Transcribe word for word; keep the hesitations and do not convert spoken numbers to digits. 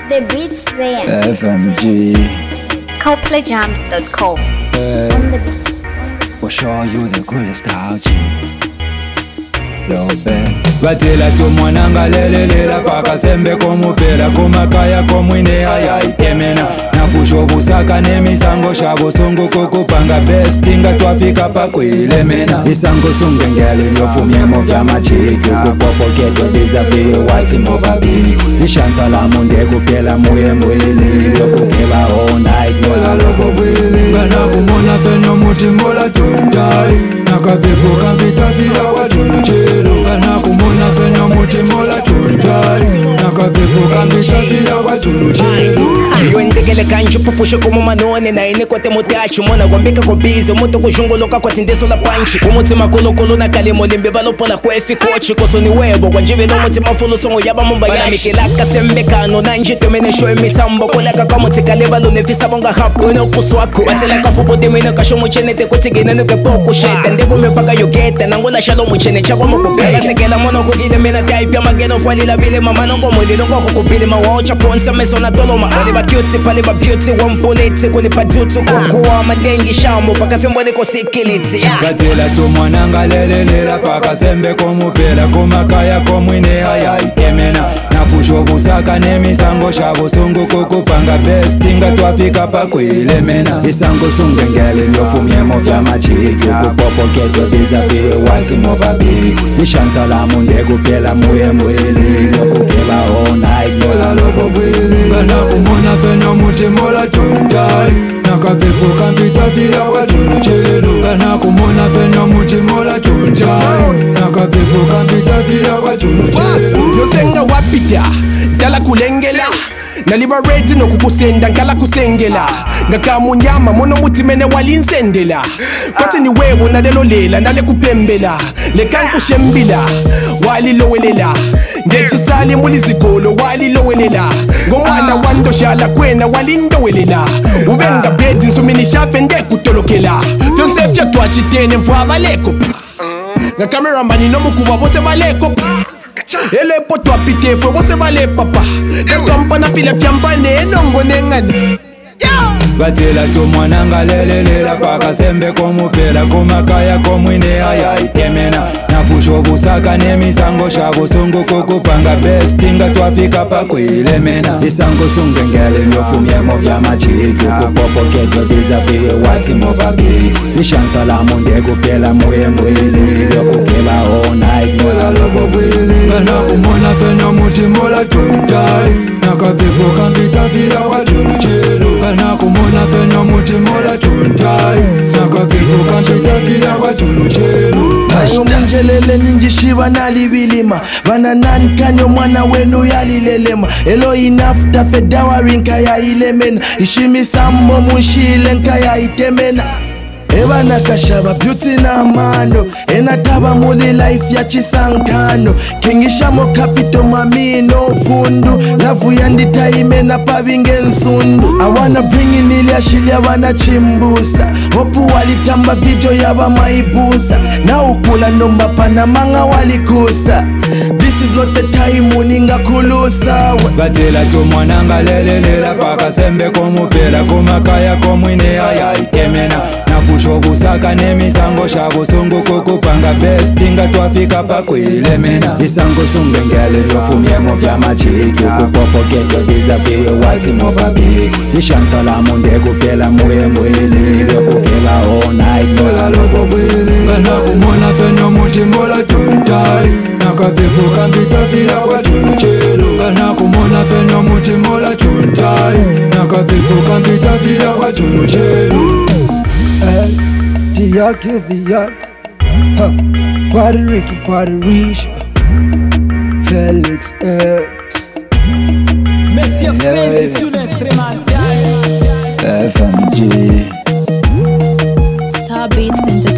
The beats there. F M G. Copley Jams dot com. Hey, On the beat. for sure you the coolest out G. Batela tu mwananga lelelela paka sembe komupela kumakaya komwine ayayi temena nafusho busaka nemisango shabo sungu kukupanga bestinga twafika pakwilemena isango sungengele lyofumyemo vya machiki kupopoketo vizapile wati mobabi ishansa la munde kupela muye mwili lyokukeba all night nola lobo bwili ngana kumona feno muti mola tundai nakapepo kambitafila watulujelo ngana kumona feno muti mola tundai nakapepo kambitafila watulujelo Yondekele kanju pupusho como manone na ine kote mutachu mona gombeka ko bizo muto kushungoloka kwa tindeso la panchi umutima kolo kolo na kalimo limbe balopola kwa efi kochi koso ni webo kwa njivelo umutima fulu songo yaba mumba yashi mikilaka sembekano na njito mene shoe misambo koleka kwa mutika leba lule fisa bonga hapu ino kuswaku watela kafupo temene kasho muchene te kutigine nuke poku sheta ndegu mepaka yogeta nangola shalo muchene chagwa mupupela sekela mono kugile mena type ya mageno fwali la vile mamano gomo lilongo kukupili mawaocha ponsa meso na toloma aliba cute pale ba beauty one polite kulipa duty kwa madengi shamo paka fimbo niko sikiliti Gatela tu mwananga lelelela paka sembe komupela kumakaya komwine ayayi temena nafusho busaka nemisango shabo sungu kukupanga bestinga twafika pakwilemena isango sungengele lyofumyemo vya machiki kupopoketo vizapile wati mobabi ishansa la munde kupela muye mwili lyokukeba all night nola lobo bwili ngana kumona feno muti mola tundai nakapepo kambitafila watulujelo ngana kumona feno muti mola tundai nakapepo kambitafila watulujelo yosenga wapita ndala kulengela na liberate no kukusenda nkala kusengela ngakamunyama mono mutimene walinsendela kwati ni wewe nadelo ndale kupembela lekankushembila walilowelela ngechisali mulizigolo walilowelela ngomwana wando shala kwena walindowelela ubenga bedi nsumini shafe ndekutolokela fyonse fya twachitene mfwa baleko na cameraman inomukuba bose baleko ele poto apite fwe bose bale papa netwampa na file fyampane nongo nengane Batela tu mwananga lelelela paka sembe komupela kumakaya komwine ayayi temena nafusho busaka nemisango shabo sungu kukupanga bestinga twafika pakwilemena isango sungengele lyofumyemo vya machiki kupopoketo vizapile wati mobabi ishansa la munde kupela muye mwili lyokukeba all night nola lobo bwili ngana kumona feno muti mola tundai nakapepo kambitafila watulujelo ngana kumona feno muti mola tundai nakapepo kambitafila watulujelo ayo munjelele ninjishiba nalibilima bana nani kanyo mwana wenu yalilelema elo inafta fedawa rinka ya ilemena ishimisambo munshile nka ya itemena ebana kashaba beauty na mando enataba muli life ya chisankano kingishamo kapito mamino fundu lavu yandita imena pabinge nsundu I wanna bring in ili ashili wana chimbusa hopu walitamba video yaba maibusa na ukula nomba panamanga walikusa this is not the time uninga kulusa Batela tu mwananga lelelela paka sembe komupela kumakaya komwine ayayi temena nafusho busaka nemisango shabo sungu kukupanga bestinga twafika pakwilemena isango sungengele lyofumyemo vya machiki kupopoketo vizapile wati mobabi ishansa la munde kupela muye mwili lyokukeba all night nola lobo bwili ngana kumona feno muti mola tundai nakapepo kambitafila watulujelo ngana kumona feno muti mola tundai nakapepo kambitafila watulujelo Tiyak is the yak, huh? Puerto Rico, Puerto Rico, Felix X. Monsieur Frenzy sur l'instrumental. F M G. Star Beats Entertainment.